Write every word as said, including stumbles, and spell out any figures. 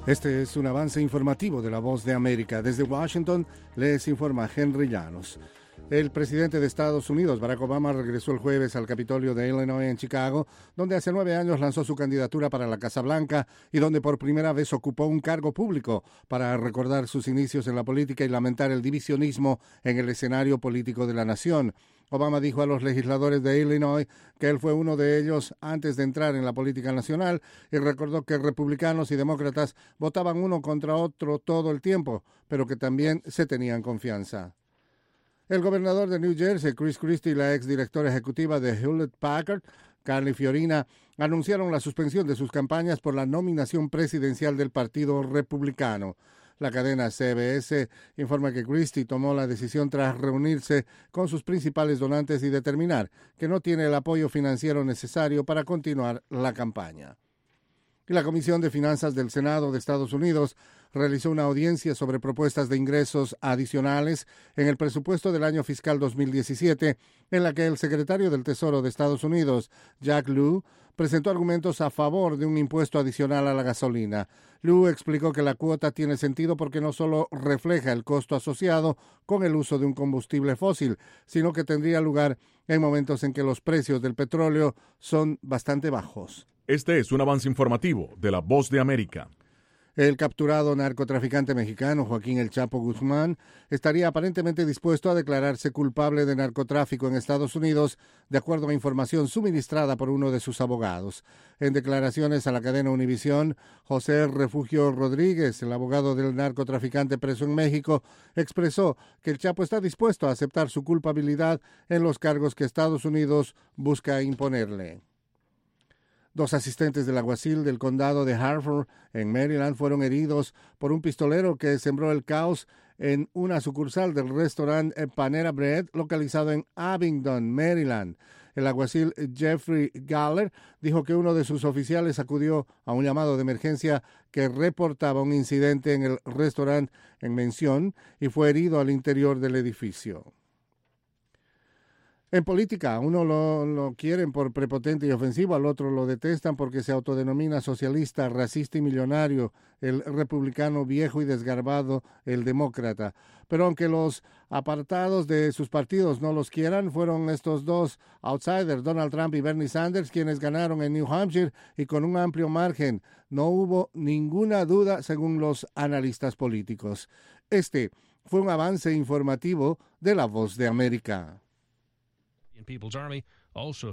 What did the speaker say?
Este es un avance informativo de La Voz de América. Desde Washington les informa Henry Llanos. El presidente de Estados Unidos, Barack Obama, regresó el jueves al Capitolio de Illinois en Chicago, donde hace nueve años lanzó su candidatura para la Casa Blanca y donde por primera vez ocupó un cargo público para recordar sus inicios en la política y lamentar el divisionismo en el escenario político de la nación. Obama dijo a los legisladores de Illinois que él fue uno de ellos antes de entrar en la política nacional y recordó que republicanos y demócratas votaban uno contra otro todo el tiempo, pero que también se tenían confianza. El gobernador de New Jersey, Chris Christie, y la exdirectora ejecutiva de Hewlett Packard, Carly Fiorina, anunciaron la suspensión de sus campañas por la nominación presidencial del Partido Republicano. La cadena C B S informa que Christie tomó la decisión tras reunirse con sus principales donantes y determinar que no tiene el apoyo financiero necesario para continuar la campaña. Y la Comisión de Finanzas del Senado de Estados Unidos realizó una audiencia sobre propuestas de ingresos adicionales en el presupuesto del año fiscal dos mil diecisiete, en la que el secretario del Tesoro de Estados Unidos, Jack Lew, presentó argumentos a favor de un impuesto adicional a la gasolina. Lew explicó que la cuota tiene sentido porque no solo refleja el costo asociado con el uso de un combustible fósil, sino que tendría lugar en momentos en que los precios del petróleo son bastante bajos. Este es un avance informativo de La Voz de América. El capturado narcotraficante mexicano Joaquín El Chapo Guzmán estaría aparentemente dispuesto a declararse culpable de narcotráfico en Estados Unidos, de acuerdo a información suministrada por uno de sus abogados. En declaraciones a la cadena Univisión, José Refugio Rodríguez, el abogado del narcotraficante preso en México, expresó que El Chapo está dispuesto a aceptar su culpabilidad en los cargos que Estados Unidos busca imponerle. Dos asistentes del alguacil del condado de Hartford, en Maryland, fueron heridos por un pistolero que sembró el caos en una sucursal del restaurante Panera Bread, localizado en Abingdon, Maryland. El alguacil Jeffrey Galler dijo que uno de sus oficiales acudió a un llamado de emergencia que reportaba un incidente en el restaurante en mención y fue herido al interior del edificio. En política, a uno lo, lo quieren por prepotente y ofensivo, al otro lo detestan porque se autodenomina socialista, racista y millonario, el republicano viejo y desgarbado, el demócrata. Pero aunque los apartados de sus partidos no los quieran, fueron estos dos outsiders, Donald Trump y Bernie Sanders, quienes ganaron en New Hampshire y con un amplio margen. No hubo ninguna duda según los analistas políticos. Este fue un avance informativo de La Voz de América. People's Army also